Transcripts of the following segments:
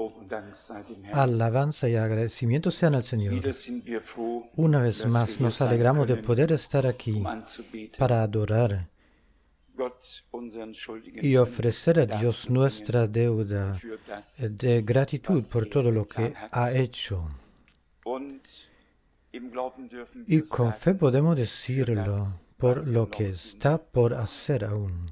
Alabanza y agradecimiento sean al Señor. Una vez más nos alegramos de poder estar aquí para adorar y ofrecer a Dios nuestra deuda de gratitud por todo lo que ha hecho. Y con fe podemos decirlo por lo que está por hacer aún.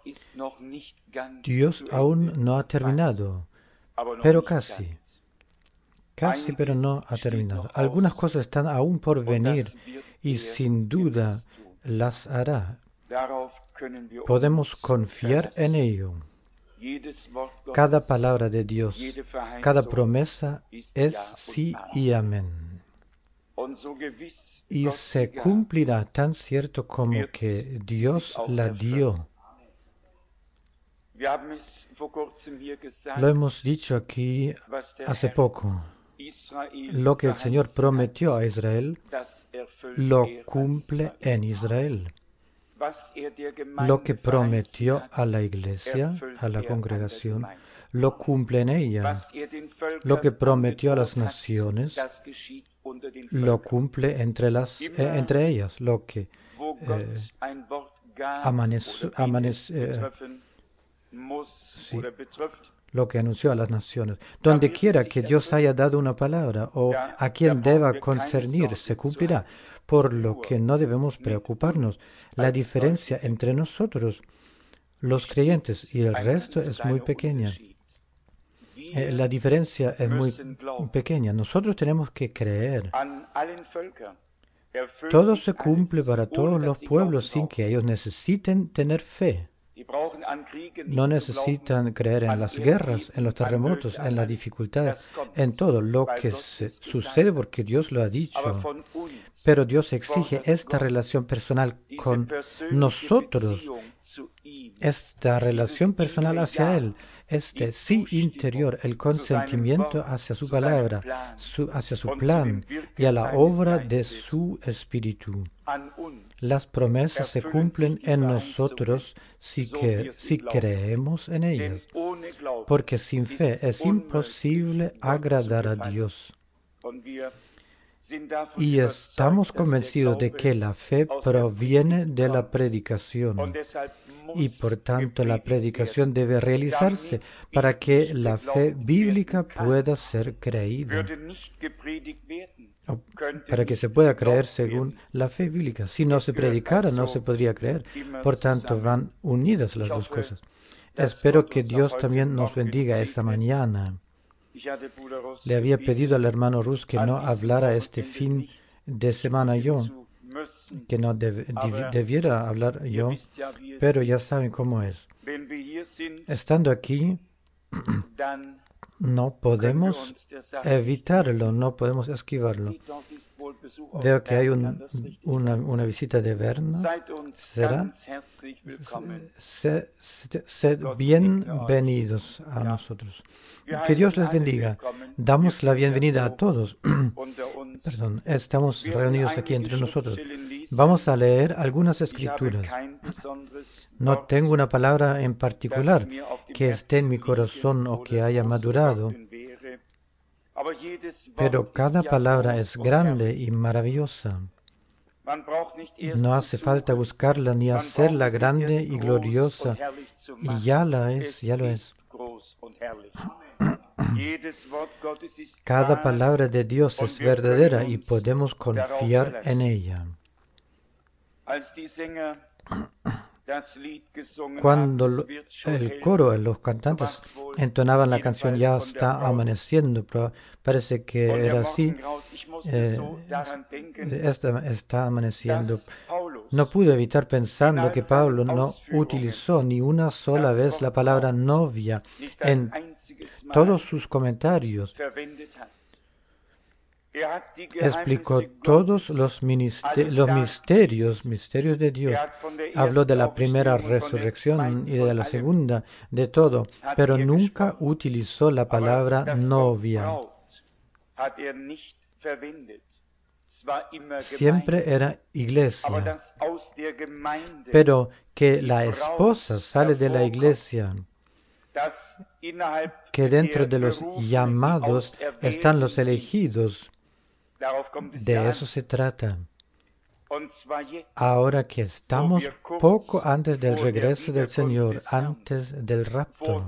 Dios aún no ha terminado, pero casi, pero no ha terminado. Algunas cosas están aún por venir y sin duda las hará. Podemos confiar en ello. Cada palabra de Dios, cada promesa es sí y amén. Y se cumplirá tan cierto como que Dios la dio. Lo hemos dicho aquí hace poco. Lo que el Señor prometió a Israel, lo cumple en Israel. Lo que prometió a la iglesia, a la congregación, lo cumple en ella. Lo que prometió a las naciones, lo cumple entre ellas. Lo que lo que anunció a las naciones. Donde quiera que Dios haya dado una palabra o a quien deba concernir, se cumplirá. Por lo que no debemos preocuparnos. La diferencia entre nosotros, los creyentes, y el resto es muy pequeña. La diferencia es muy pequeña. Nosotros tenemos que creer. Todo se cumple para todos los pueblos sin que ellos necesiten tener fe. No necesitan creer en las guerras, en los terremotos, en las dificultades, en todo lo que sucede porque Dios lo ha dicho. Pero Dios exige esta relación personal con nosotros, esta relación personal hacia Él, este sí interior, el consentimiento hacia su palabra, hacia su plan y a la obra de su Espíritu. Las promesas se cumplen en nosotros si creemos en ellas, porque sin fe es imposible agradar a Dios. Y estamos convencidos de que la fe proviene de la predicación. Y por tanto la predicación debe realizarse para que la fe bíblica pueda ser creída. Para que se pueda creer según la fe bíblica. Si no se predicara, no se podría creer. Por tanto, van unidas las dos cosas. Espero que Dios también nos bendiga esta mañana. Le había pedido al hermano Rus que no hablara este fin de semana yo, que no debiera hablar yo, pero ya saben cómo es. Estando aquí, no podemos evitarlo, no podemos esquivarlo. Veo que hay una visita de Berna. ¿Será? Sed bienvenidos a nosotros. Que Dios les bendiga. Damos la bienvenida a todos. Perdón, estamos reunidos aquí entre nosotros. Vamos a leer algunas escrituras. No tengo una palabra en particular que esté en mi corazón o que haya madurado, pero cada palabra es grande y maravillosa. No hace falta buscarla ni hacerla grande y gloriosa, y ya lo es. Cada palabra de Dios es verdadera y podemos confiar en ella. Cuando el coro, los cantantes entonaban la canción "Ya está amaneciendo", pero parece que era así, está amaneciendo. No pude evitar pensando que Pablo no utilizó ni una sola vez la palabra novia en todos sus comentarios. Explicó todos los misterios de Dios. Habló de la primera resurrección y de la segunda, de todo, pero nunca utilizó la palabra novia. Siempre era iglesia. Pero que la esposa sale de la iglesia que dentro de los llamados están los elegidos. De eso se trata. Ahora que estamos poco antes del regreso del Señor, antes del rapto.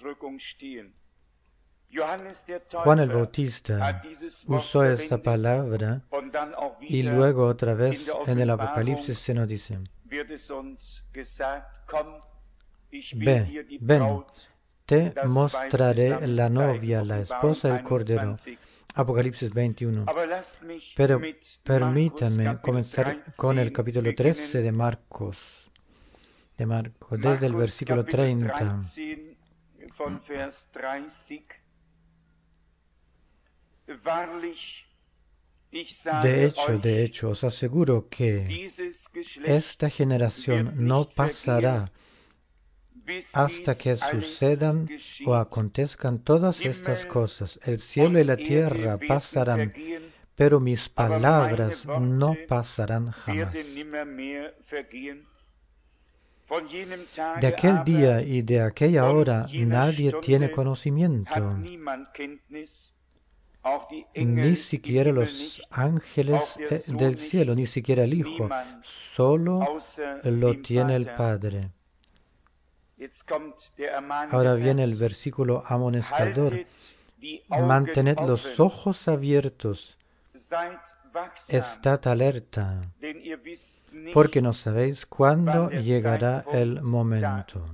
Juan el Bautista usó esta palabra y luego otra vez en el Apocalipsis se nos dice, ven, te mostraré la novia, la esposa del Cordero. Apocalipsis 21. Pero permítanme comenzar con el capítulo 13 de Marcos, desde el versículo 30. De hecho, os aseguro que esta generación no pasará hasta que sucedan o acontezcan todas estas cosas. El cielo y la tierra pasarán, pero mis palabras no pasarán jamás. De aquel día y de aquella hora nadie tiene conocimiento, ni siquiera los ángeles del cielo, ni siquiera el Hijo, solo lo tiene el Padre. Ahora viene el versículo amonestador. Mantened los ojos abiertos, estad alerta, porque no sabéis cuándo llegará el momento.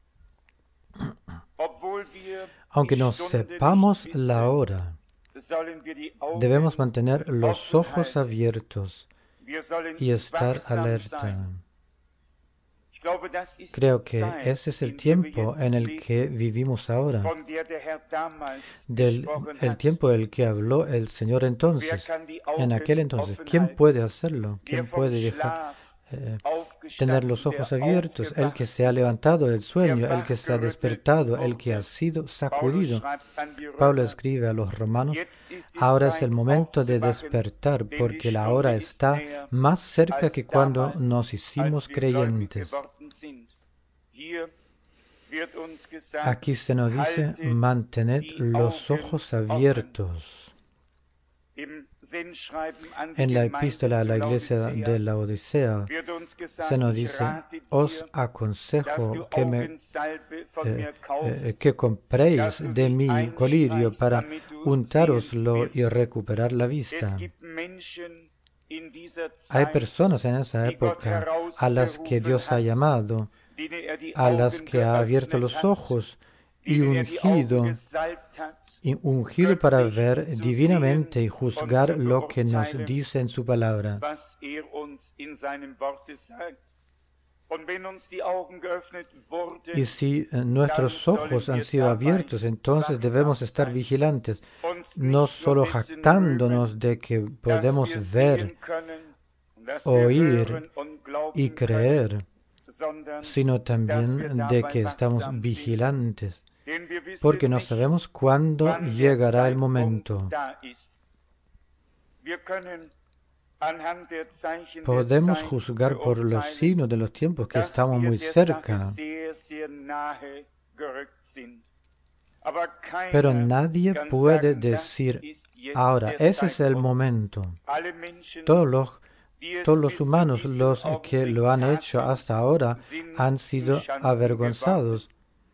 Aunque no sepamos la hora, debemos mantener los ojos abiertos y estar alerta. Creo que ese es el tiempo en el que vivimos ahora, el tiempo del que habló el Señor entonces, en aquel entonces. ¿Quién puede hacerlo? ¿Quién puede dejar tener los ojos abiertos? El que se ha levantado del sueño, el que se ha despertado, el que ha sido sacudido. Pablo escribe a los romanos, ahora es el momento de despertar, porque la hora está más cerca que cuando nos hicimos creyentes. Aquí se nos dice, mantened los ojos abiertos. En la epístola a la iglesia de la Odisea se nos dice, os aconsejo que compréis de mi colirio para untároslo y recuperar la vista. Hay personas en esa época a las que Dios ha llamado, a las que ha abierto los ojos y ungido para ver divinamente y juzgar lo que nos dice en su palabra. Y si nuestros ojos han sido abiertos, entonces debemos estar vigilantes, no solo jactándonos de que podemos ver, oír y creer, sino también de que estamos vigilantes, porque no sabemos cuándo llegará el momento. Podemos juzgar por los signos de los tiempos que estamos muy cerca, pero nadie puede decir, ahora, ese es el momento. Todos los humanos, los que lo han hecho hasta ahora, han sido avergonzados.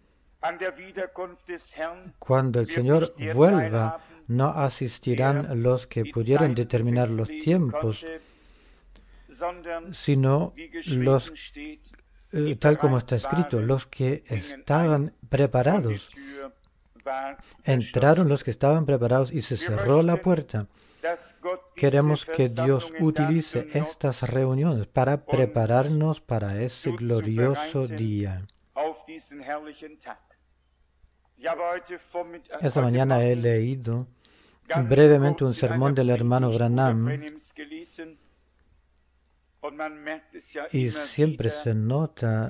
Cuando el Señor vuelva, no asistirán los que pudieron determinar los tiempos, sino los, tal como está escrito, los que estaban preparados. Entraron los que estaban preparados y se cerró la puerta. Queremos que Dios utilice estas reuniones para prepararnos para ese glorioso día. Esta mañana he leído brevemente un sermón del hermano Branham y siempre se nota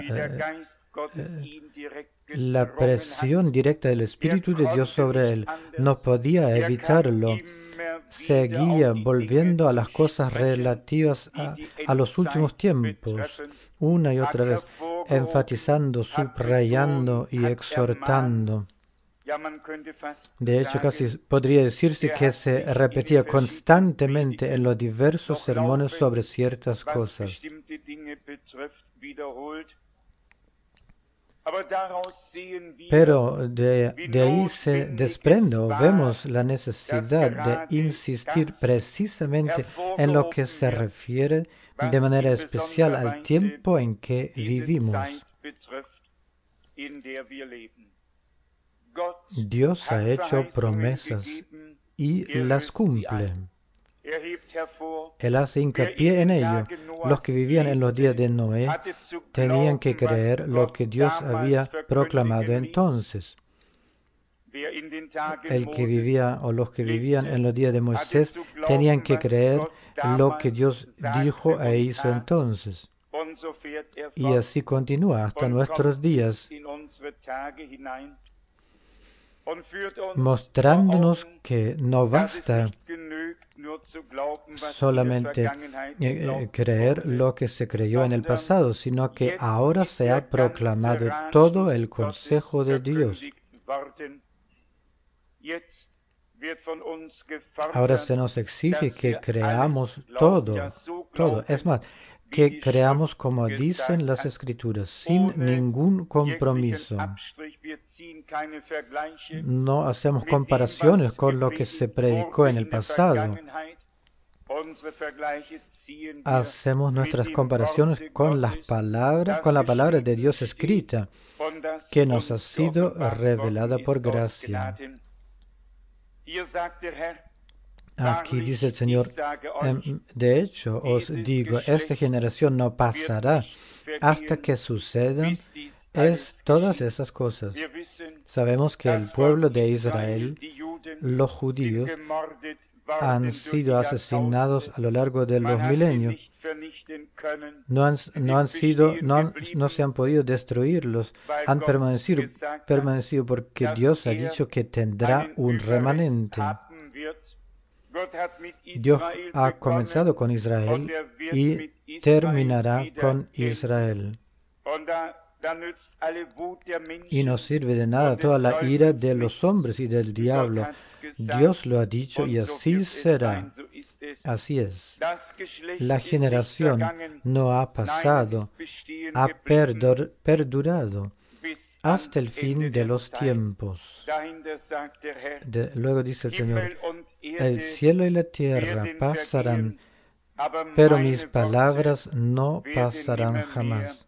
la presión directa del Espíritu de Dios sobre él. No podía evitarlo. Seguía volviendo a las cosas relativas a los últimos tiempos, una y otra vez. enfatizando, subrayando y exhortando. De hecho, casi podría decirse que se repetía constantemente en los diversos sermones sobre ciertas cosas. Pero de ahí se desprende o vemos la necesidad de insistir precisamente en lo que se refiere de manera especial al tiempo en que vivimos. Dios ha hecho promesas y las cumple. Él hace hincapié en ello. Los que vivían en los días de Noé tenían que creer lo que Dios había proclamado entonces. El que vivía o los que vivían en los días de Moisés tenían que creer lo que Dios dijo e hizo entonces. Y así continúa hasta nuestros días, mostrándonos que no basta solamente creer lo que se creyó en el pasado, sino que ahora se ha proclamado todo el consejo de Dios. Ahora se nos exige que creamos todo. Es más, que creamos como dicen las Escrituras, sin ningún compromiso. No hacemos comparaciones con lo que se predicó en el pasado. Hacemos nuestras comparaciones con la palabra de Dios escrita, que nos ha sido revelada por gracia. Aquí dice el Señor, de hecho os digo, esta generación no pasará hasta que sucedan todas esas cosas. Sabemos que el pueblo de Israel, los judíos, han sido asesinados a lo largo de los milenios. No se han podido destruirlos, han permanecido porque Dios ha dicho que tendrá un remanente. Dios ha comenzado con Israel y terminará con Israel. Y no sirve de nada toda la ira de los hombres y del diablo. Dios lo ha dicho y así será. Así es. La generación no ha pasado, ha perdurado hasta el fin de los tiempos. Luego dice el Señor, el cielo y la tierra pasarán, pero mis palabras no pasarán jamás.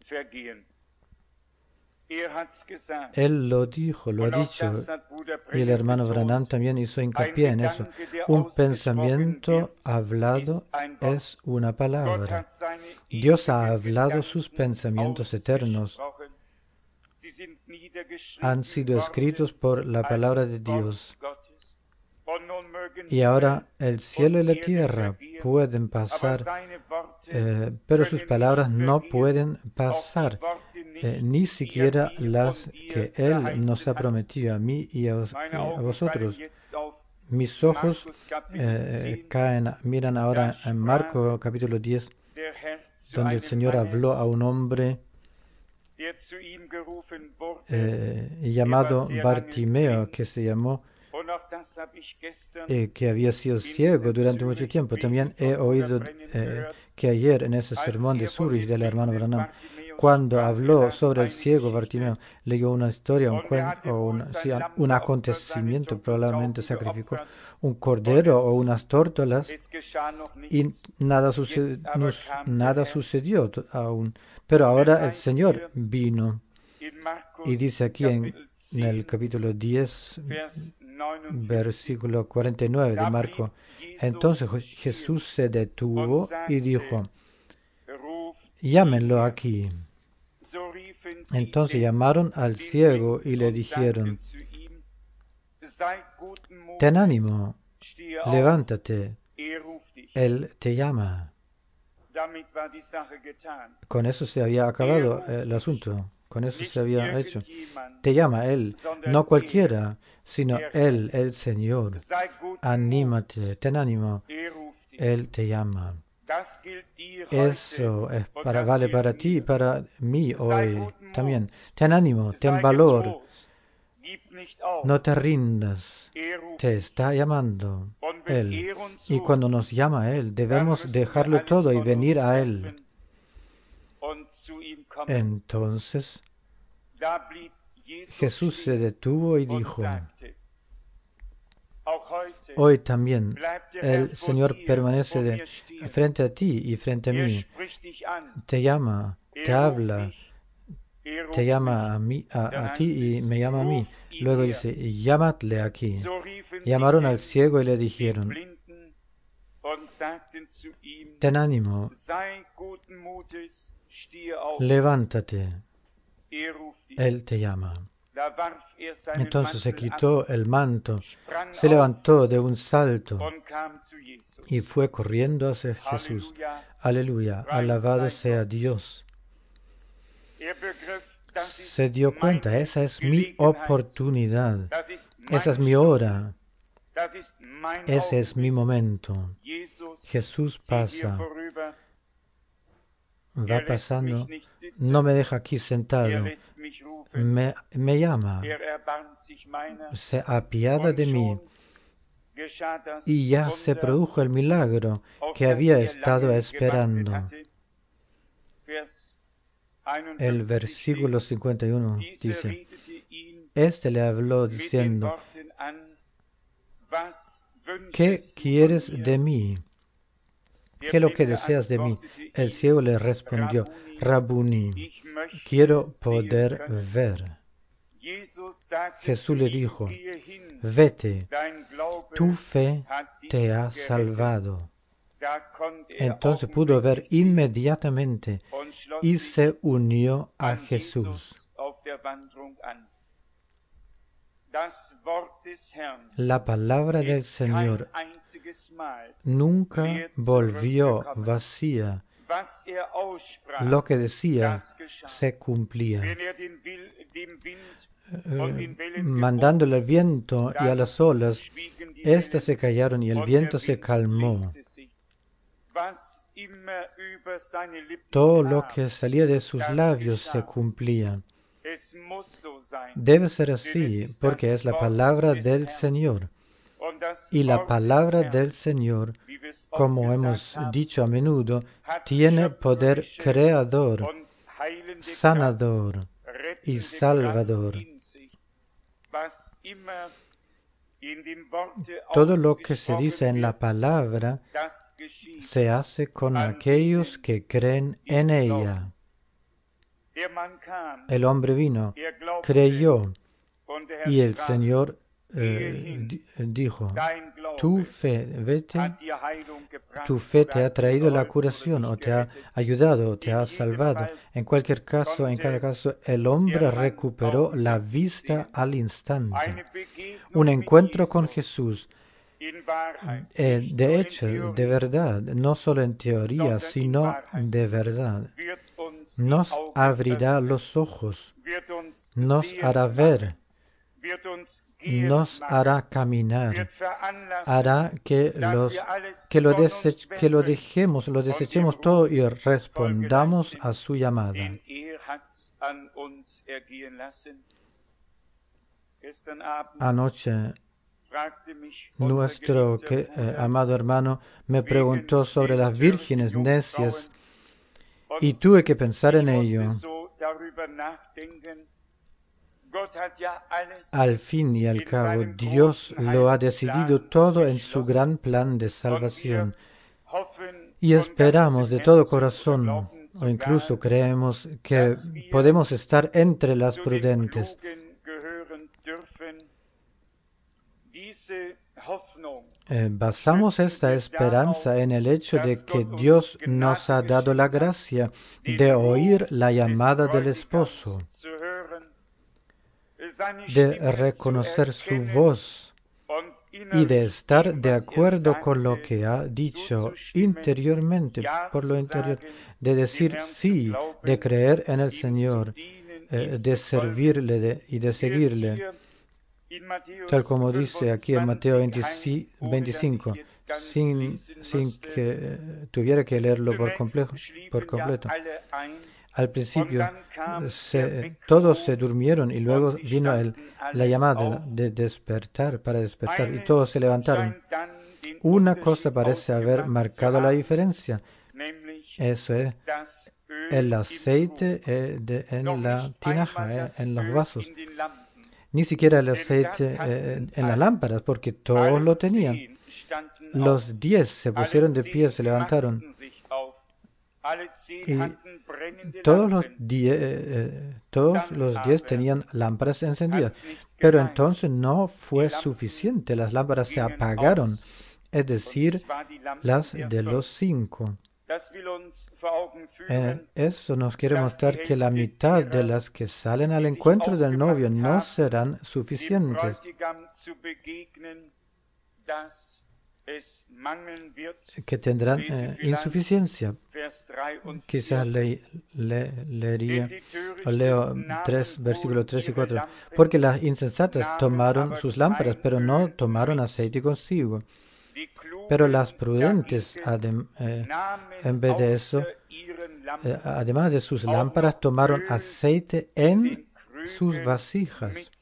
Él lo dijo, lo ha dicho, y el hermano Branham también hizo hincapié en eso. Un pensamiento hablado es una palabra. Dios ha hablado sus pensamientos eternos. Han sido escritos por la palabra de Dios. Y ahora el cielo y la tierra pueden pasar, pero sus palabras no pueden pasar, ni siquiera las que Él nos ha prometido a mí y a vosotros. Mis ojos miran ahora en Marcos capítulo 10, donde el Señor habló a un hombre llamado Bartimeo, que se llamó que había sido ciego durante mucho tiempo. También he oído que ayer en ese sermón de Zurich del hermano Branham, cuando habló sobre el ciego Bartimeo, leyó una historia, un cuento, un acontecimiento, probablemente sacrificó un cordero o unas tórtolas y nada sucedió aún. Pero ahora el Señor vino y dice aquí en el capítulo 10, versículo 49 de Marco, entonces Jesús se detuvo y dijo, llámenlo aquí. Entonces llamaron al ciego y le dijeron, ten ánimo, levántate, Él te llama. Con eso se había acabado el asunto. Con eso se había hecho. Te llama Él, no cualquiera, sino Él, el Señor. Anímate, ten ánimo. Él te llama. Eso vale para ti y para mí hoy también. Ten ánimo, ten valor, no te rindas. Te está llamando Él. Y cuando nos llama Él, debemos dejarlo todo y venir a Él. Entonces Jesús se detuvo y dijo, hoy también el Señor permanece frente a ti y frente a mí. Te llama, te habla, te llama a ti y me llama a mí. Luego dice, llamadle aquí. Llamaron al ciego y le dijeron, ten ánimo, levántate, Él te llama. Entonces se quitó el manto, se levantó de un salto y fue corriendo hacia Jesús. Aleluya, alabado sea Dios. Se dio cuenta, esa es mi oportunidad, esa es mi hora, ese es mi momento. Jesús pasa, va pasando, no me deja aquí sentado, me llama, se apiada de mí y ya se produjo el milagro que había estado esperando. El versículo 51 dice, este le habló diciendo, ¿qué quieres de mí? ¿Qué es lo que deseas de mí? El ciego le respondió, Rabuni, quiero poder ver. Jesús le dijo, vete, tu fe te ha salvado. Entonces pudo ver inmediatamente y se unió a Jesús. La palabra del Señor nunca volvió vacía. Lo que decía se cumplía. Mandándole al viento y a las olas, éstas se callaron y el viento se calmó. Todo lo que salía de sus labios se cumplía. Debe ser así, porque es la palabra del Señor. Y la palabra del Señor, como hemos dicho a menudo, tiene poder creador, sanador y salvador. Todo lo que se dice en la palabra se hace con aquellos que creen en ella. El hombre vino, creyó, y el Señor dijo, tu fe, vete, tu fe te ha traído la curación, o te ha ayudado, o te ha salvado. En cualquier caso, en cada caso, el hombre recuperó la vista al instante. Un encuentro con Jesús, de hecho, de verdad, no solo en teoría, sino de verdad, nos abrirá los ojos, nos hará ver, nos hará caminar, hará que lo dejemos, lo desechemos todo y respondamos a su llamada. Anoche, nuestro amado hermano me preguntó sobre las vírgenes necias y tuve que pensar en ello. Al fin y al cabo, Dios lo ha decidido todo en su gran plan de salvación. Y esperamos de todo corazón, o incluso creemos que podemos estar entre las prudentes. Basamos esta esperanza en el hecho de que Dios nos ha dado la gracia de oír la llamada del esposo, de reconocer su voz y de estar de acuerdo con lo que ha dicho interiormente, por lo interior, de decir sí, de creer en el Señor, de servirle y de seguirle. tal como dice aquí en Mateo 25, sin que tuviera que leerlo por completo. Al principio todos se durmieron y luego vino la llamada de despertar, para despertar, y todos se levantaron. Una cosa parece haber marcado la diferencia. Eso es el aceite en la tinaja, en los vasos. Ni siquiera el aceite en las lámparas, porque todos lo tenían. Los 10 se pusieron de pie, se levantaron. Y todos los 10 tenían lámparas encendidas. Pero entonces no fue suficiente. Las lámparas se apagaron, es decir, las de los 5. Eso nos quiere mostrar que la mitad de las que salen al encuentro del novio no serán suficientes, que tendrán insuficiencia. Quizás leo 3, versículos 3 y 4. Porque las insensatas tomaron sus lámparas, pero no tomaron aceite consigo. Pero las prudentes, en vez de eso, además de sus lámparas, tomaron aceite en sus vasijas.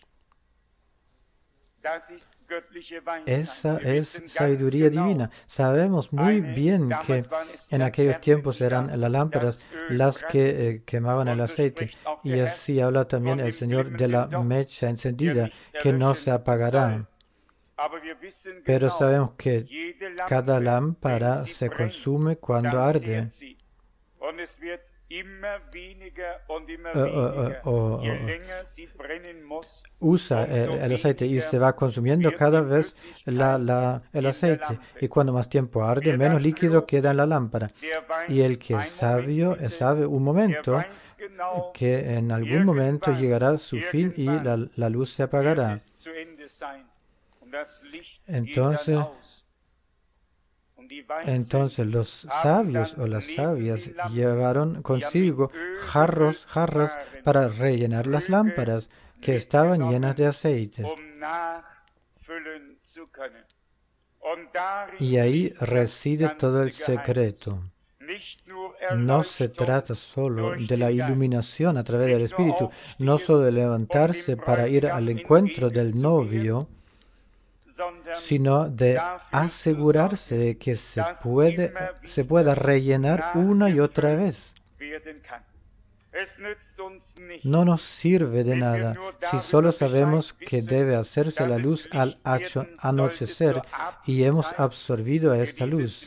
Esa es sabiduría divina. Sabemos muy bien que en aquellos tiempos eran las lámparas las que quemaban el aceite. Y así habla también el Señor de la mecha encendida, que no se apagará. Pero sabemos que cada lámpara se consume cuando arde. Usa el aceite y se va consumiendo cada vez el aceite. Y cuando más tiempo arde, menos líquido queda en la lámpara. Y el que es sabio sabe un momento que en algún momento llegará su fin y la luz se apagará. Entonces los sabios o las sabias llevaron consigo jarras para rellenar las lámparas que estaban llenas de aceite. Y ahí reside todo el secreto. No se trata solo de la iluminación a través del Espíritu, no solo de levantarse para ir al encuentro del novio, sino de asegurarse de que se pueda rellenar una y otra vez. No nos sirve de nada si solo sabemos que debe hacerse la luz al anochecer y hemos absorbido a esta luz.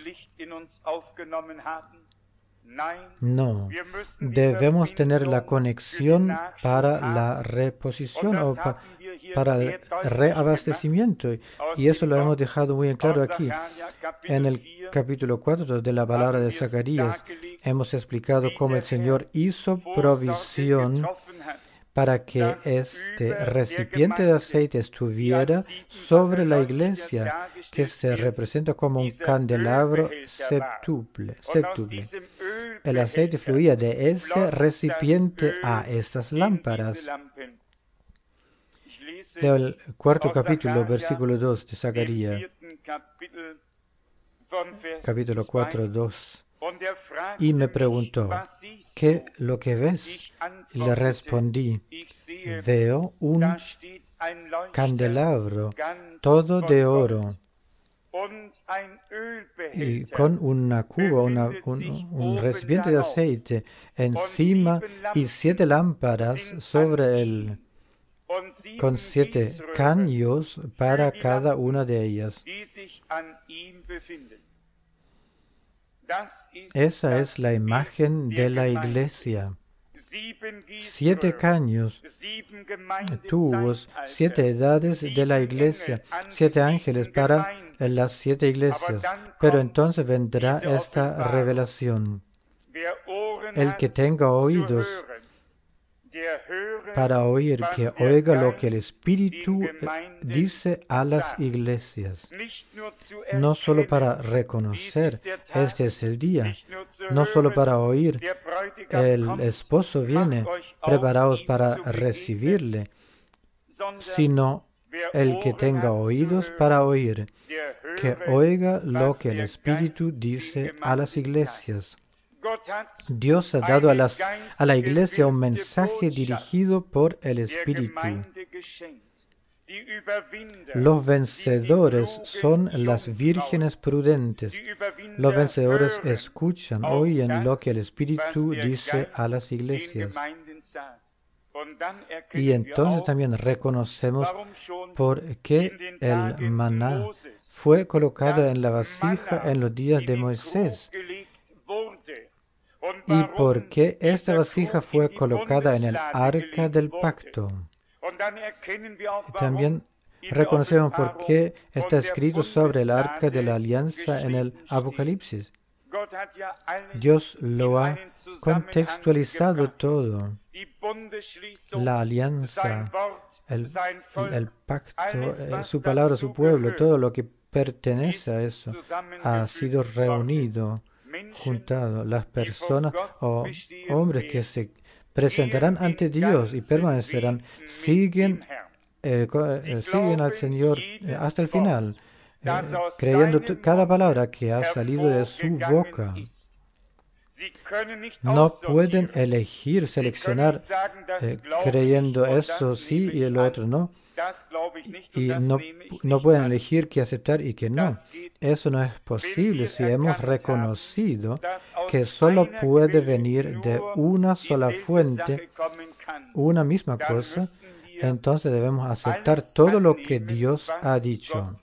No, debemos tener la conexión para la reposición o para el reabastecimiento. Y eso lo hemos dejado muy en claro aquí. En el capítulo 4 de la palabra de Zacarías hemos explicado cómo el Señor hizo provisión para que este recipiente de aceite estuviera sobre la iglesia, que se representa como un candelabro séptuple. El aceite fluía de ese recipiente a estas lámparas. Leo el 4 capítulo, versículo 2 de Zacarías. Capítulo 4, 2. Y me preguntó, ¿qué lo que ves? Y le respondí, veo un candelabro todo de oro y con una cuba, un recipiente de aceite encima y 7 lámparas sobre él, con 7 caños para cada una de ellas. Esa es la imagen de la iglesia. 7 caños, tubos, 7 edades de la iglesia, 7 ángeles para las 7 iglesias. Pero entonces vendrá esta revelación. El que tenga oídos para oír, que oiga lo que el Espíritu dice a las iglesias. No solo para reconocer, este es el día. No solo para oír, el esposo viene, preparados para recibirle, sino El que tenga oídos para oír, que oiga lo que el Espíritu dice a las iglesias. Dios ha dado a la iglesia un mensaje dirigido por el Espíritu. Los vencedores son las vírgenes prudentes. Los vencedores escuchan, oyen lo que el Espíritu dice a las iglesias. Y entonces también reconocemos por qué el maná fue colocado en la vasija en los días de Moisés y por qué esta vasija fue colocada en el arca del pacto. También reconocemos por qué está escrito sobre el arca de la alianza en el Apocalipsis. Dios lo ha contextualizado todo. La alianza, el pacto, su palabra, su pueblo, todo lo que pertenece a eso ha sido reunido, juntado. Las personas o hombres que se presentarán ante Dios y permanecerán, siguen al Señor hasta el final, creyendo cada palabra que ha salido de su boca. No pueden elegir, seleccionar, creyendo eso sí y el otro no. Y no pueden elegir qué aceptar y qué no. Eso no es posible si hemos reconocido que solo puede venir de una sola fuente, una misma cosa. Entonces debemos aceptar todo lo que Dios ha dicho.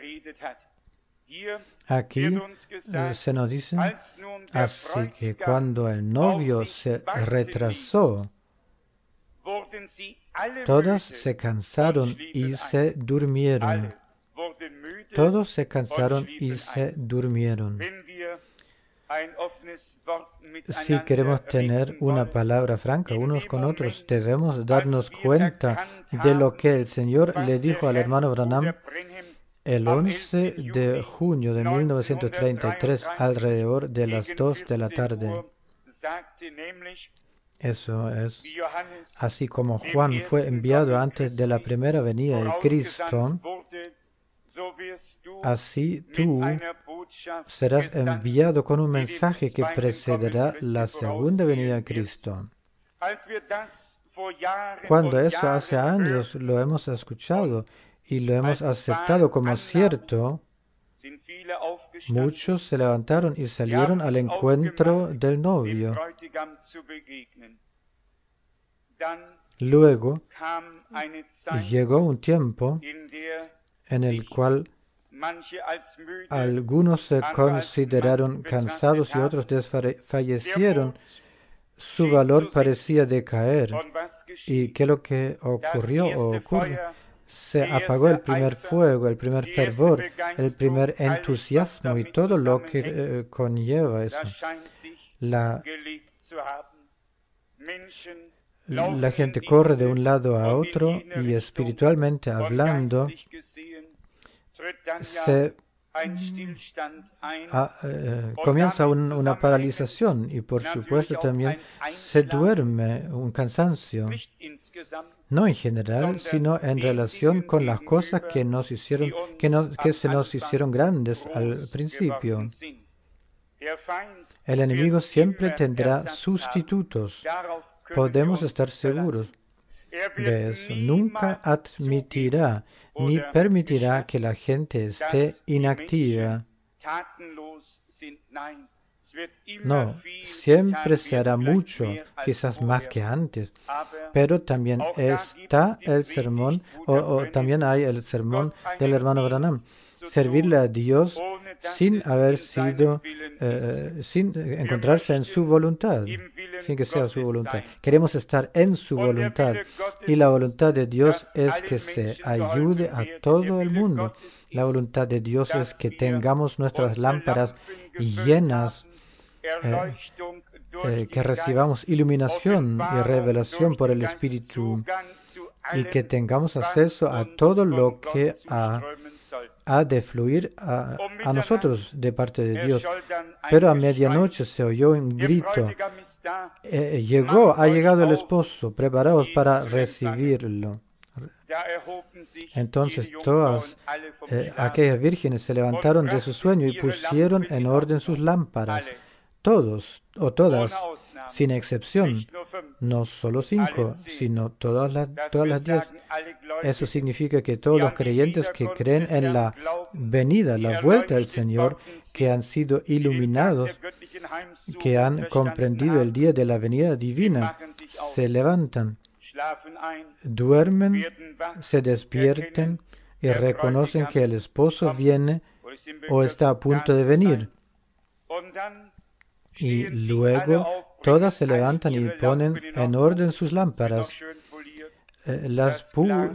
Aquí se nos dice, así que cuando el novio se retrasó, todas se cansaron y se durmieron. Todos se cansaron y se durmieron. Si queremos tener una palabra franca unos con otros, debemos darnos cuenta de lo que el Señor le dijo al hermano Branham el 11 de junio de 1933, alrededor de las 2 de la tarde. Eso es, así como Juan fue enviado antes de la primera venida de Cristo, así tú serás enviado con un mensaje que precederá la segunda venida de Cristo. Cuando eso hace años lo hemos escuchado y lo hemos aceptado como cierto, muchos se levantaron y salieron al encuentro del novio. Luego llegó un tiempo en el cual algunos se consideraron cansados y otros desfallecieron. Su valor parecía decaer. ¿Y qué es lo que ocurrió o ocurre? Se apagó el primer fuego, el primer fervor, el primer entusiasmo y todo lo que conlleva eso. La gente corre de un lado a otro y espiritualmente hablando comienza una paralización y por supuesto también se duerme, un cansancio. No en general, sino en relación con las cosas que se nos hicieron grandes al principio. El enemigo siempre tendrá sustitutos. Podemos estar seguros de eso. Nunca admitirá ni permitirá que la gente esté inactiva. No, siempre se hará mucho, quizás más que antes, pero también está el sermón, o también hay el sermón del hermano Branham. Servirle a Dios sin haber sido, sin encontrarse en su voluntad, sin que sea su voluntad. Queremos estar en su voluntad y la voluntad de Dios es que se ayude a todo el mundo. La voluntad de Dios es que tengamos nuestras lámparas llenas, que recibamos iluminación y revelación por el Espíritu y que tengamos acceso a todo lo que ha de fluir a nosotros de parte de Dios. Pero a medianoche se oyó un grito. Ha llegado el esposo, preparaos para recibirlo. Entonces todas aquellas vírgenes se levantaron de su sueño y pusieron en orden sus lámparas. Todos o todas, sin excepción, no solo 5, sino todas las 10. Eso significa que todos los creyentes que creen en la venida, la vuelta del Señor, que han sido iluminados, que han comprendido el día de la venida divina, se levantan, duermen, se despierten y reconocen que el esposo viene o está a punto de venir. Y luego todas se levantan y ponen en orden sus lámparas. Las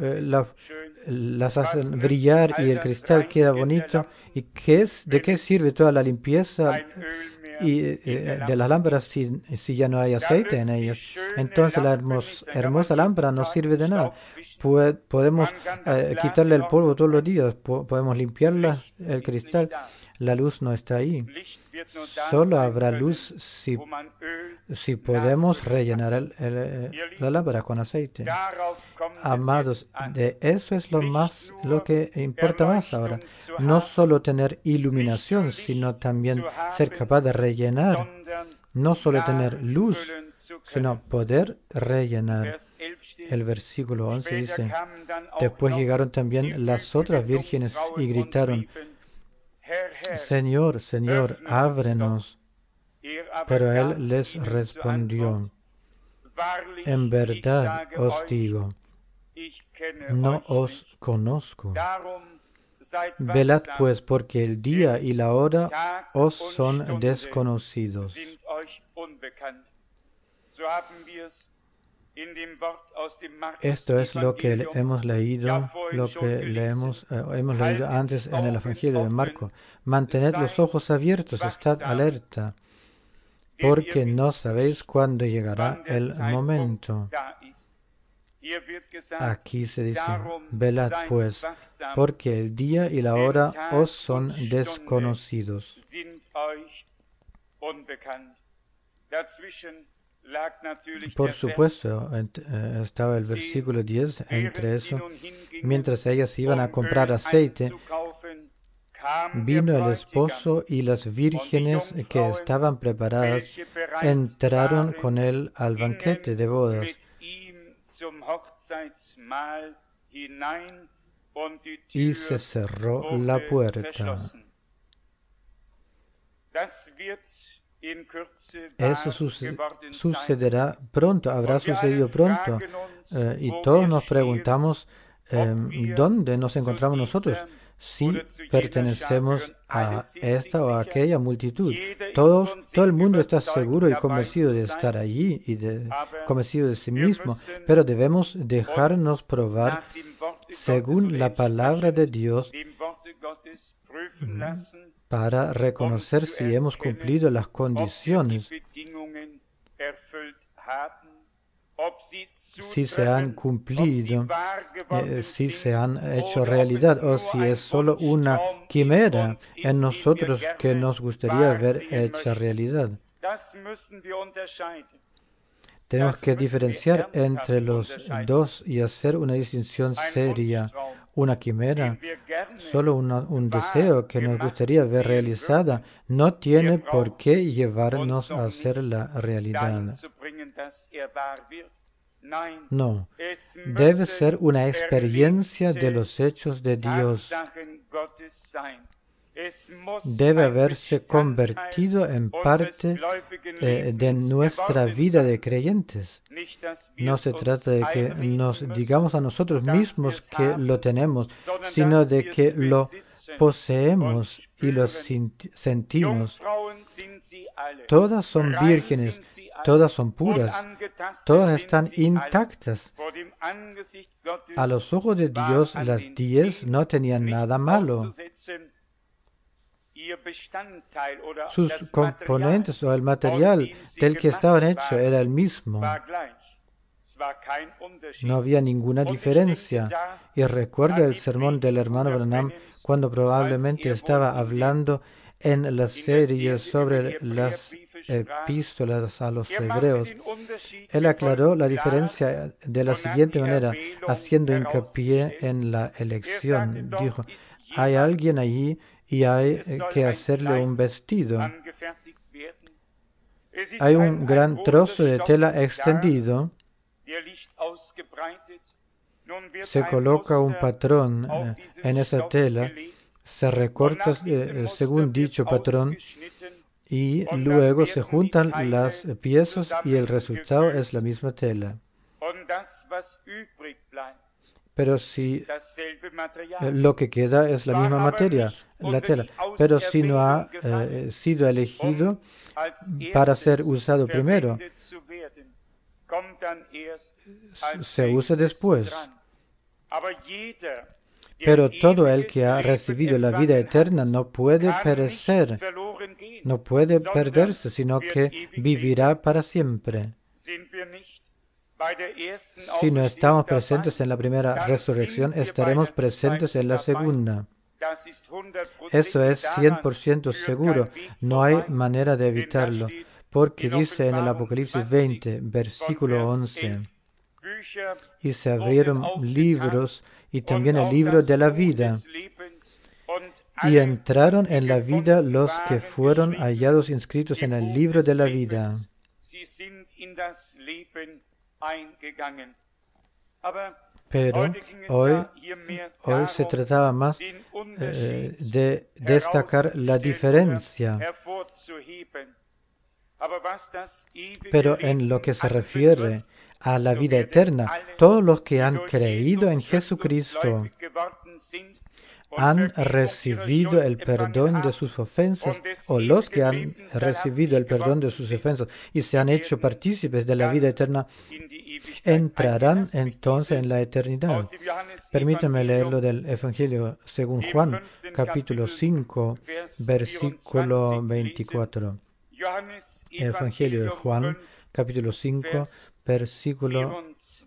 hacen brillar y el cristal queda bonito. ¿Y de qué sirve toda la limpieza de las lámparas si ya no hay aceite en ellas? Entonces la hermosa lámpara no sirve de nada. Podemos quitarle el polvo todos los días, podemos limpiarla, el cristal. La luz no está ahí. Solo habrá luz si podemos rellenar la lámpara con aceite. Amados, de eso es lo que importa más ahora. No solo tener iluminación, sino también ser capaz de rellenar. No solo tener luz, sino poder rellenar. El versículo 11 dice, después llegaron también las otras vírgenes y gritaron, Señor, Señor, ábrenos. Pero él les respondió, en verdad os digo, no os conozco. Velad pues, porque el día y la hora os son desconocidos. Esto es lo que hemos leído, hemos leído antes en el Evangelio de Marco. Mantened los ojos abiertos, estad alerta, porque no sabéis cuándo llegará el momento. Aquí se dice, velad pues, porque el día y la hora os son desconocidos. Por supuesto, estaba el versículo 10 entre eso. Mientras ellas iban a comprar aceite, vino el esposo y las vírgenes que estaban preparadas entraron con él al banquete de bodas. Y se cerró la puerta. Eso sucederá pronto, habrá sucedido pronto. Y todos nos preguntamos dónde nos encontramos nosotros, si pertenecemos a esta o a aquella multitud. Todo el mundo está seguro y convencido de estar allí y convencido de sí mismo, pero debemos dejarnos probar según la palabra de Dios para reconocer si hemos cumplido las condiciones, si se han cumplido, si se han hecho realidad o si es solo una quimera en nosotros que nos gustaría ver hecha realidad. Tenemos que diferenciar entre los dos y hacer una distinción seria. Una quimera, solo un deseo que nos gustaría ver realizada, no tiene por qué llevarnos a hacer la realidad. No, debe ser una experiencia de los hechos de Dios. Debe haberse convertido en parte de nuestra vida de creyentes. No se trata de que nos digamos a nosotros mismos que lo tenemos, sino de que lo poseemos y lo sentimos. Todas son vírgenes, todas son puras, todas están intactas. A los ojos de Dios, las 10 no tenían nada malo. Sus componentes o el material del que estaban hechos era el mismo. No había ninguna diferencia. Y recuerdo el sermón del hermano Branham cuando probablemente estaba hablando en la serie sobre las epístolas a los hebreos, él aclaró la diferencia de la siguiente manera, haciendo hincapié en la elección. Dijo, hay alguien allí y hay que hacerle un vestido. Hay un gran trozo de tela extendido. Se coloca un patrón en esa tela, se recorta según dicho patrón y luego se juntan las piezas y el resultado es la misma tela. Pero si lo que queda es la misma materia, la tela, pero si no ha sido elegido para ser usado primero, se usa después. Pero todo el que ha recibido la vida eterna no puede perecer, no puede perderse, sino que vivirá para siempre. Si no estamos presentes en la primera resurrección, estaremos presentes en la segunda. Eso es 100% seguro, no hay manera de evitarlo, porque dice en el Apocalipsis 20, versículo 11, y se abrieron libros y también el libro de la vida, y entraron en la vida los que fueron hallados inscritos en el libro de la vida. Pero hoy se trataba más de destacar la diferencia. Pero en lo que se refiere a la vida eterna, todos los que han creído en Jesucristo han recibido el perdón de sus ofensas, o los que han recibido el perdón de sus ofensas y se han hecho partícipes de la vida eterna, entrarán entonces en la eternidad. Permítanme leerlo del Evangelio según Juan, capítulo 5, versículo 24. Evangelio de Juan, capítulo 5, versículo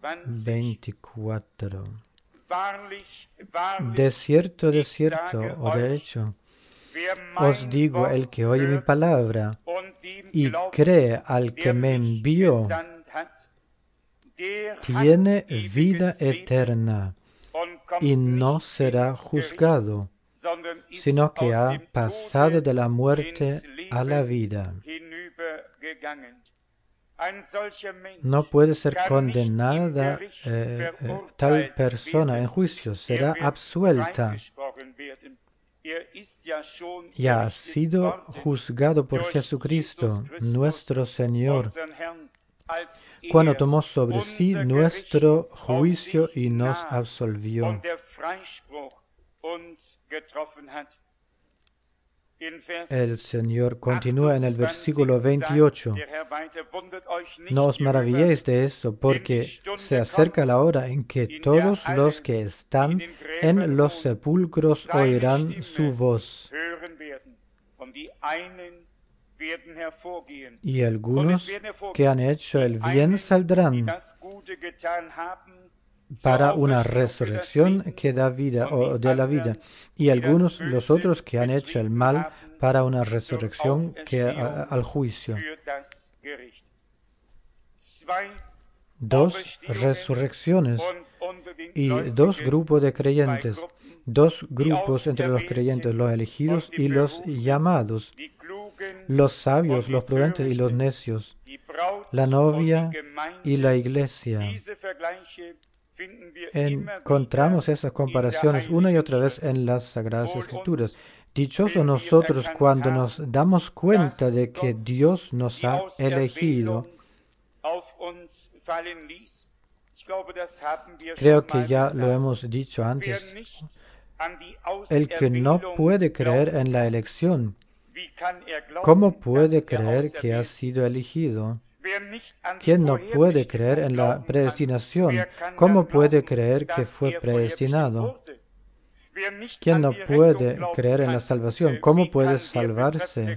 24. De cierto, o de hecho, os digo, el que oye mi palabra y cree al que me envió, tiene vida eterna y no será juzgado, sino que ha pasado de la muerte a la vida. No puede ser condenada tal persona en juicio, será absuelta. Ya ha sido juzgado por Jesucristo, nuestro Señor, cuando tomó sobre sí nuestro juicio y nos absolvió. El Señor continúa en el versículo 28. No os maravilléis de eso, porque se acerca la hora en que todos los que están en los sepulcros oirán su voz. Y algunos que han hecho el bien saldrán para una resurrección que da vida o de la vida, y algunos los otros que han hecho el mal para una resurrección que al juicio. Dos resurrecciones y dos grupos de creyentes, dos grupos entre los creyentes, los elegidos y los llamados, los sabios, los prudentes y los necios, la novia y la iglesia. Encontramos esas comparaciones una y otra vez en las Sagradas Escrituras. Dichosos nosotros cuando nos damos cuenta de que Dios nos ha elegido. Creo que ya lo hemos dicho antes. El que no puede creer en la elección, ¿cómo puede creer que ha sido elegido? ¿Quién no puede creer en la predestinación? ¿Cómo puede creer que fue predestinado? ¿Quién no puede creer en la salvación? ¿Cómo puede salvarse?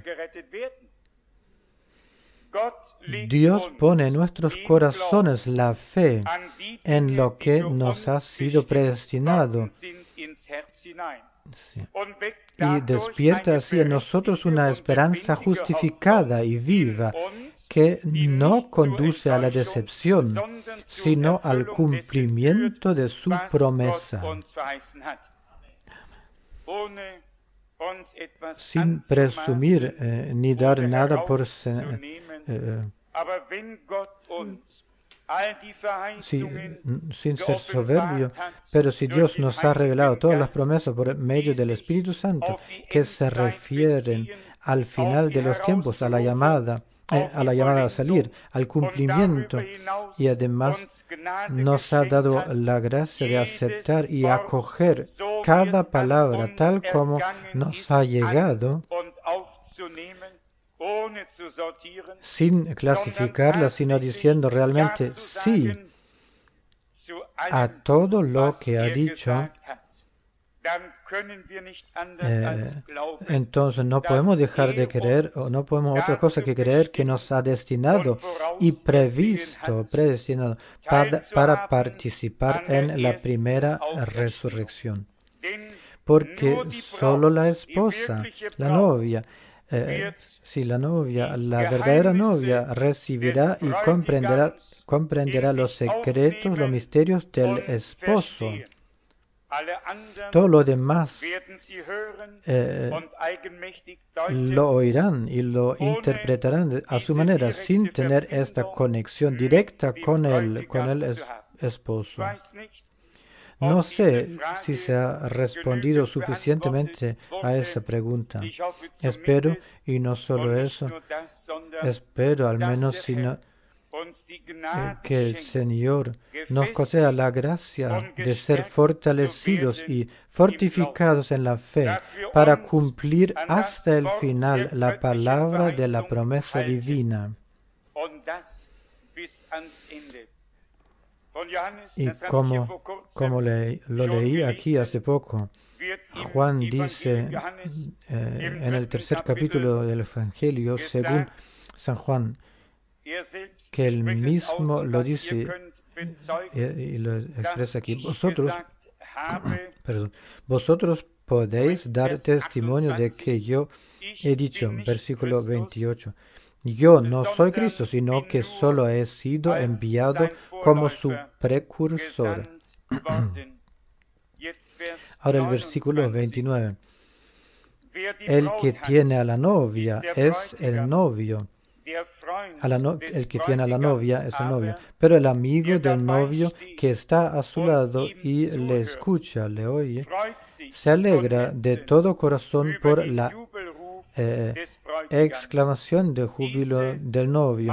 Dios pone en nuestros corazones la fe en lo que nos ha sido predestinado. Sí. Y despierta así en nosotros una esperanza justificada y viva que no conduce a la decepción, sino al cumplimiento de su promesa. Sin presumir ni dar nada por sin ser soberbio, pero si Dios nos ha revelado todas las promesas por medio del Espíritu Santo, que se refieren al final de los tiempos, a la llamada a salir, al cumplimiento, y además nos ha dado la gracia de aceptar y acoger cada palabra tal como nos ha llegado, sin clasificarla, sino diciendo realmente sí a todo lo que ha dicho. Entonces no podemos dejar de creer, o no podemos otra cosa que creer que nos ha destinado y predestinado para participar en la primera resurrección. Porque solo la esposa, la novia, la verdadera novia, recibirá y comprenderá los secretos, los misterios del esposo. Todo lo demás lo oirán y lo interpretarán a su manera, sin tener esta conexión directa con el esposo. No sé si se ha respondido suficientemente a esa pregunta. Espero, y no solo eso, espero al menos que el Señor nos conceda la gracia de ser fortalecidos y fortificados en la fe para cumplir hasta el final la palabra de la promesa divina. Y como lo leí aquí hace poco, Juan dice en el 3er capítulo del Evangelio, según San Juan, que él mismo lo dice y lo expresa aquí. Vosotros podéis dar testimonio de que yo he dicho, versículo 28, yo no soy Cristo, sino que solo he sido enviado como su precursor. Ahora el versículo 29. El que tiene a la novia es el novio. El que tiene a la novia es el novio. Pero el amigo del novio que está a su lado y le escucha, le oye, se alegra de todo corazón por la exclamación de júbilo del novio.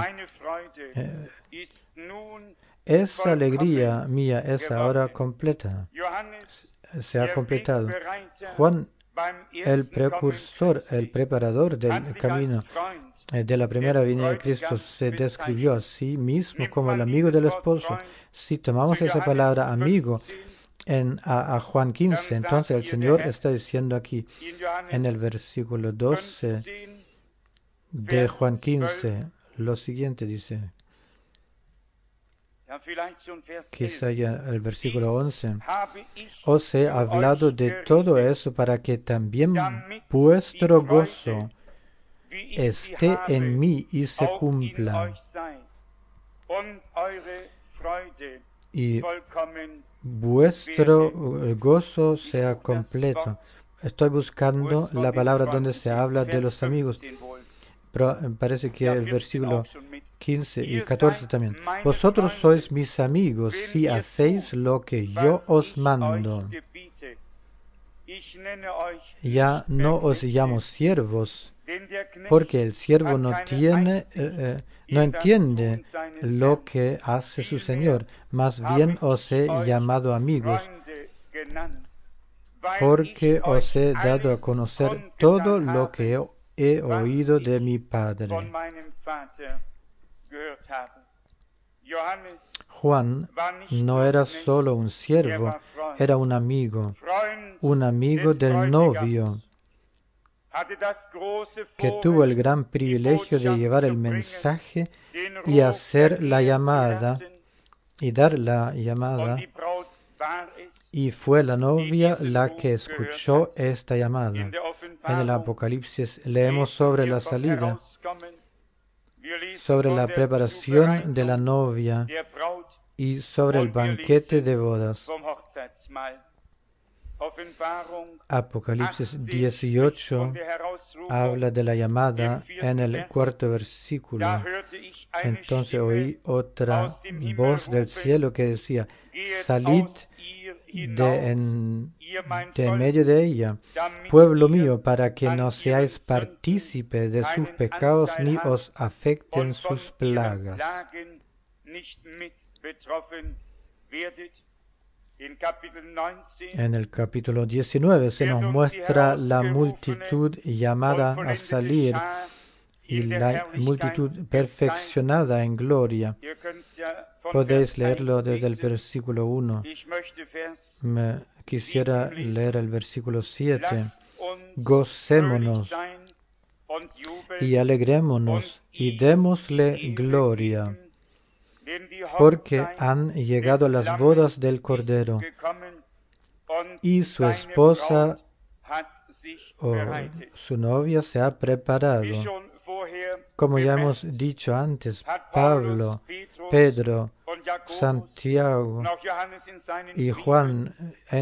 Esa alegría mía es ahora completa. Se ha completado. Juan, el precursor, el preparador del camino de la primera venida de Cristo, se describió a sí mismo como el amigo del esposo. Si tomamos esa palabra amigo a Juan 15, entonces el Señor está diciendo aquí en el versículo 12 de Juan 15 lo siguiente, dice, quizá ya el versículo 11, os he hablado de todo eso para que también vuestro gozo esté en mí y se cumpla, y vuestro gozo sea completo. Estoy buscando la palabra donde se habla de los amigos, pero parece que el versículo 15 y 14 también. Vosotros sois mis amigos si hacéis lo que yo os mando. Ya no os llamo siervos, porque el siervo no entiende lo que hace su Señor. Más bien os he llamado amigos, porque os he dado a conocer todo lo que he oído de mi Padre. Juan no era solo un siervo, era un amigo del novio, que tuvo el gran privilegio de llevar el mensaje y hacer la llamada, y dar la llamada y fue la novia la que escuchó esta llamada. En el Apocalipsis leemos sobre la salida, sobre la preparación de la novia y sobre el banquete de bodas. Apocalipsis 18 habla de la llamada en el cuarto versículo. Entonces oí otra voz del cielo que decía: salid de en medio de ella, pueblo mío, para que no seáis partícipe de sus pecados ni os afecten sus plagas. En el capítulo 19 se nos muestra la multitud llamada a salir y la multitud perfeccionada en gloria. Podéis leerlo desde el versículo 1. Quisiera leer el versículo 7. Gocémonos y alegrémonos y démosle gloria, porque han llegado las bodas del Cordero, y su esposa o su novia se ha preparado. Como ya hemos dicho antes, Pablo, Pedro, Santiago y Juan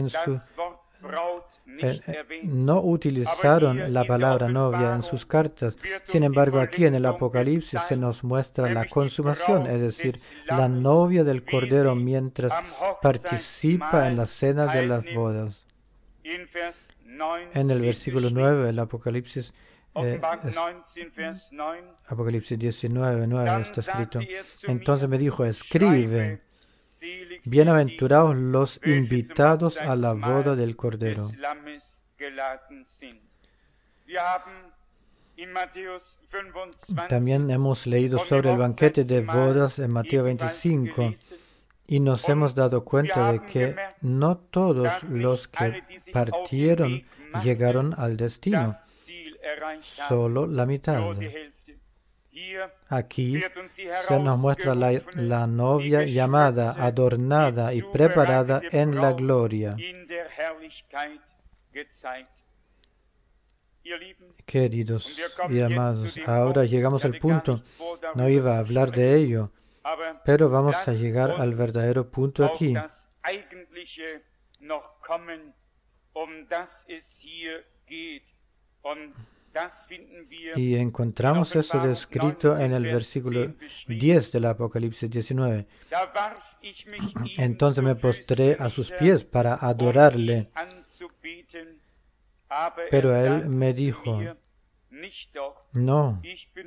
no utilizaron la palabra novia en sus cartas. Sin embargo, aquí en el Apocalipsis se nos muestra la consumación, es decir, la novia del Cordero mientras participa en la cena de las bodas. En el versículo 9, el Apocalipsis 19, 9 está escrito: entonces me dijo, escribe, bienaventurados los invitados a la boda del Cordero. También hemos leído sobre el banquete de bodas en Mateo 25 y nos hemos dado cuenta de que no todos los que partieron llegaron al destino, solo la mitad. Aquí se nos muestra la novia llamada, adornada y preparada en la gloria. Queridos y amados, ahora llegamos al punto. No iba a hablar de ello, pero vamos a llegar al verdadero punto aquí. Y encontramos eso descrito en el versículo 10 del Apocalipsis 19. Entonces me postré a sus pies para adorarle. Pero él me dijo, no,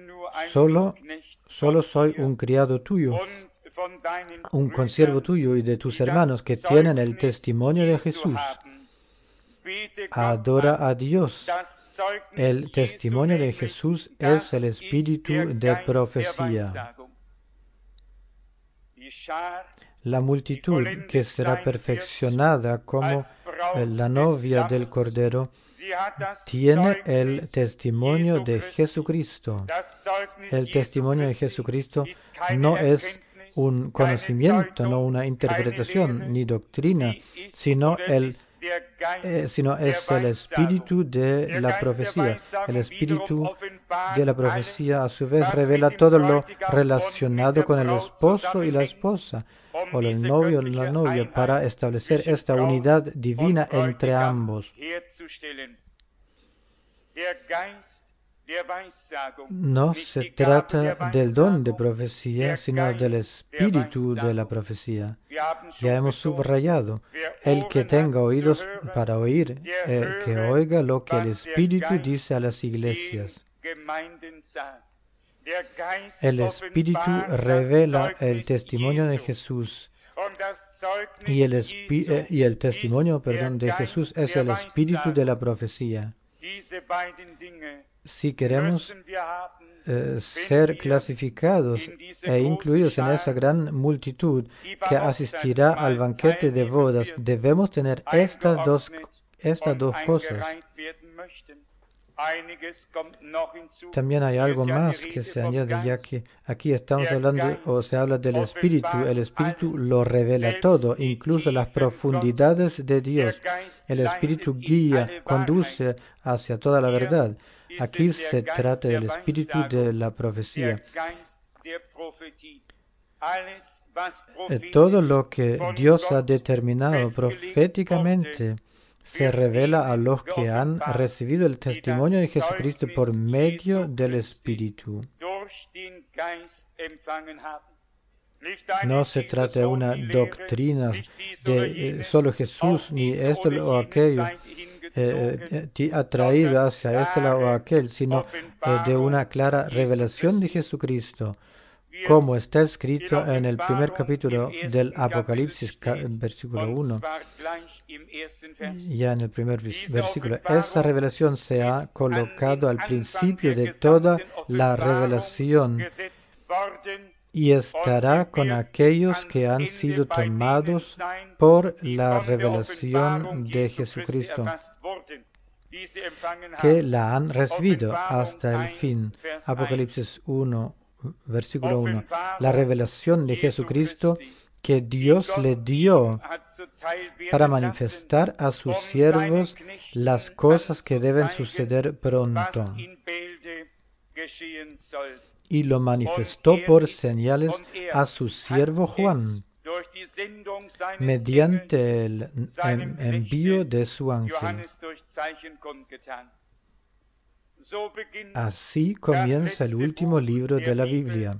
solo soy un criado tuyo, un consiervo tuyo y de tus hermanos que tienen el testimonio de Jesús. Adora a Dios. El testimonio de Jesús es el espíritu de profecía. La multitud que será perfeccionada como la novia del Cordero tiene el testimonio de Jesucristo. El testimonio de Jesucristo no es un conocimiento, no una interpretación ni doctrina, sino es el espíritu de la profecía. El espíritu de la profecía a su vez revela todo lo relacionado con el esposo y la esposa, o el novio y la novia, para establecer esta unidad divina entre ambos. No se trata del don de profecía, sino del espíritu de la profecía. Ya hemos subrayado, el que tenga oídos para oír, que oiga lo que el Espíritu dice a las iglesias. El Espíritu revela el testimonio de Jesús. Y el testimonio, de Jesús es el espíritu de la profecía. Si queremos ser clasificados e incluidos en esa gran multitud que asistirá al banquete de bodas, debemos tener estas dos cosas. También hay algo más que se añade, ya que aquí estamos hablando o se habla del Espíritu. El Espíritu lo revela todo, incluso las profundidades de Dios. El Espíritu guía, conduce hacia toda la verdad. Aquí se trata del Espíritu de la profecía. Todo lo que Dios ha determinado proféticamente se revela a los que han recibido el testimonio de Jesucristo por medio del Espíritu. No se trata de una doctrina de solo Jesús, ni esto o aquello, atraído hacia este o aquel, sino de una clara revelación de Jesucristo, como está escrito en el primer capítulo del Apocalipsis, versículo 1. Ya en el primer versículo, esa revelación se ha colocado al principio de toda la revelación y estará con aquellos que han sido tomados por la revelación de Jesucristo, que la han recibido hasta el fin. Apocalipsis 1, versículo 1. La revelación de Jesucristo que Dios le dio para manifestar a sus siervos las cosas que deben suceder pronto. Y lo manifestó por señales a su siervo Juan, mediante el envío de su ángel. Así comienza el último libro de la Biblia.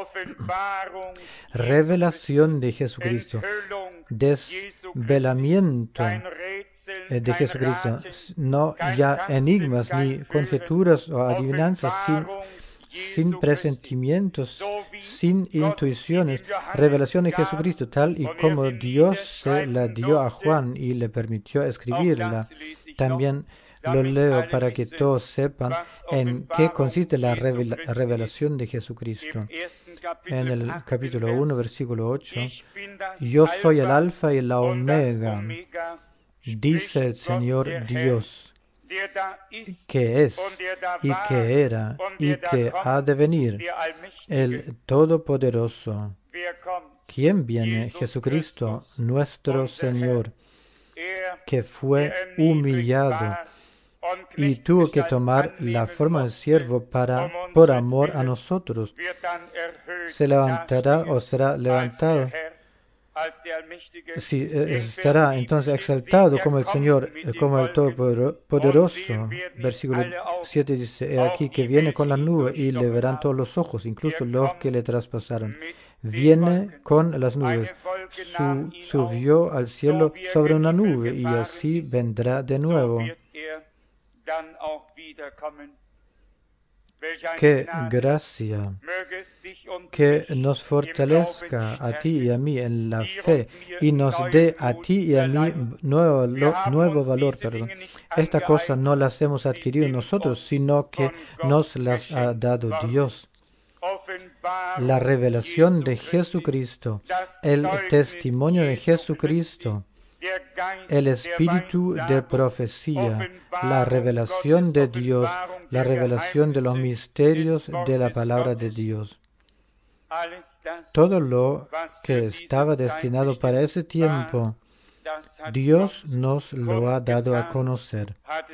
Revelación de Jesucristo, desvelamiento de Jesucristo, no ya enigmas ni conjeturas o adivinanzas sin presentimientos, sin intuiciones, revelación de Jesucristo, tal y como Dios se la dio a Juan y le permitió escribirla. También lo leo para que todos sepan en qué consiste la revelación de Jesucristo. En el capítulo 1, versículo 8, yo soy el Alfa y la Omega, dice el Señor Dios, que es, y que era, y que ha de venir, el Todopoderoso. ¿Quién viene? Jesucristo, nuestro Señor, que fue humillado y tuvo que tomar la forma de siervo por amor a nosotros. Se levantará o será levantado. Sí, estará entonces exaltado como el Señor, como el Todopoderoso. Versículo 7 dice, he aquí que viene con la nube y le verán todos los ojos, incluso los que le traspasaron. Viene con las nubes, subió al cielo sobre una nube y así vendrá de nuevo. Qué gracia que nos fortalezca a ti y a mí en la fe y nos dé a ti y a mí nuevo valor. Estas cosas no las hemos adquirido nosotros, sino que nos las ha dado Dios. La revelación de Jesucristo, el testimonio de Jesucristo, el espíritu de profecía, la revelación de Dios, la revelación de los misterios de la palabra de Dios. Todo lo que estaba destinado para ese tiempo, Dios nos lo ha dado a conocer.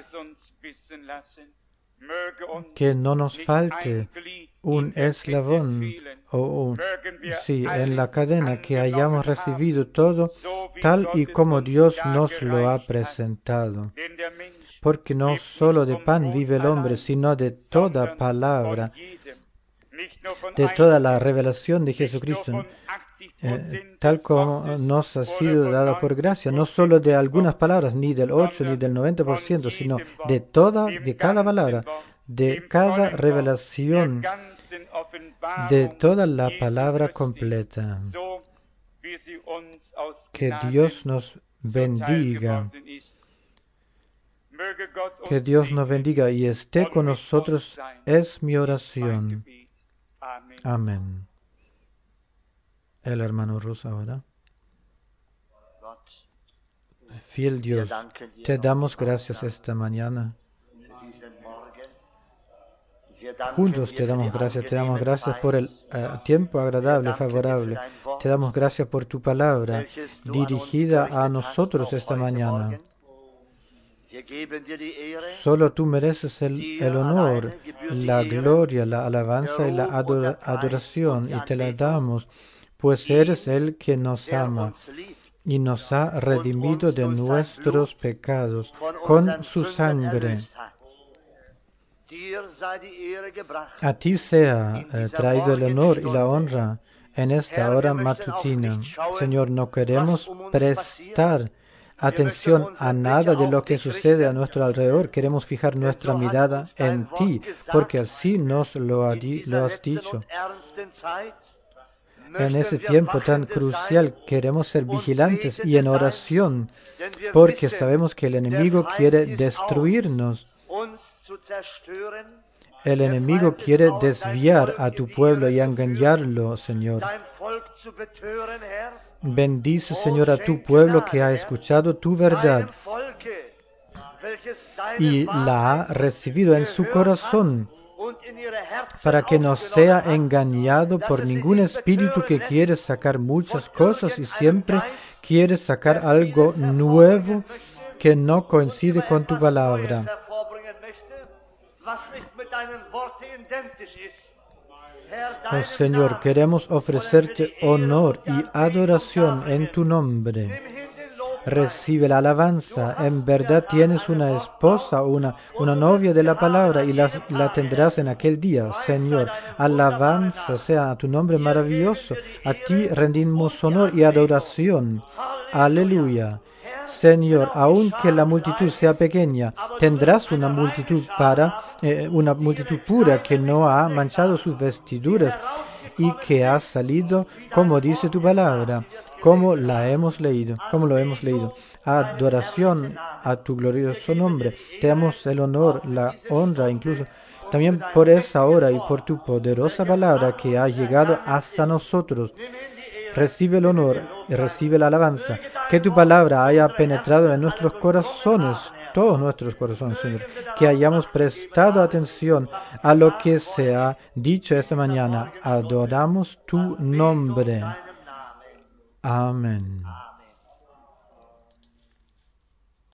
Que no nos falte un eslabón en la cadena, que hayamos recibido todo tal y como Dios nos lo ha presentado. Porque no solo de pan vive el hombre, sino de toda palabra, de toda la revelación de Jesucristo, tal como nos ha sido dada por gracia, no solo de algunas palabras, ni del 8 ni del 90%, sino de cada palabra, de cada revelación, de toda la palabra completa. Que Dios nos bendiga. Que Dios nos bendiga y esté con nosotros, es mi oración. Amén. El hermano Rus ahora. Fiel Dios, te damos gracias esta mañana Juntos te damos gracias por el tiempo agradable, favorable. Te damos gracias por tu palabra dirigida a nosotros esta mañana. Solo tú mereces el honor, la gloria, la alabanza y la adoración, y te la damos, pues eres el que nos ama y nos ha redimido de nuestros pecados con su sangre. A ti sea traído el honor y la honra en esta hora matutina. Señor, no queremos prestar atención a nada de lo que sucede a nuestro alrededor. Queremos fijar nuestra mirada en ti, porque así nos lo has dicho. En ese tiempo tan crucial queremos ser vigilantes y en oración, porque sabemos que el enemigo quiere destruirnos. El enemigo quiere desviar a tu pueblo y engañarlo, Señor. Bendice, Señor, a tu pueblo que ha escuchado tu verdad y la ha recibido en su corazón, para que no sea engañado por ningún espíritu que quiere sacar muchas cosas y siempre quiere sacar algo nuevo que no coincide con tu palabra. Oh Señor, queremos ofrecerte honor y adoración en tu nombre. Recibe la alabanza. En verdad tienes una esposa, una novia de la palabra, y la tendrás en aquel día. Señor, alabanza sea a tu nombre maravilloso. A ti rendimos honor y adoración. Aleluya. Señor, aunque la multitud sea pequeña, tendrás una multitud pura que no ha manchado sus vestiduras y que ha salido como dice tu palabra, como lo hemos leído. Adoración a tu glorioso nombre. Te damos el honor, la honra, incluso también por esa hora y por tu poderosa palabra que ha llegado hasta nosotros. Recibe el honor y recibe la alabanza. Que tu palabra haya penetrado en nuestros corazones, todos nuestros corazones, Señor. Que hayamos prestado atención a lo que se ha dicho esta mañana. Adoramos tu nombre. Amén.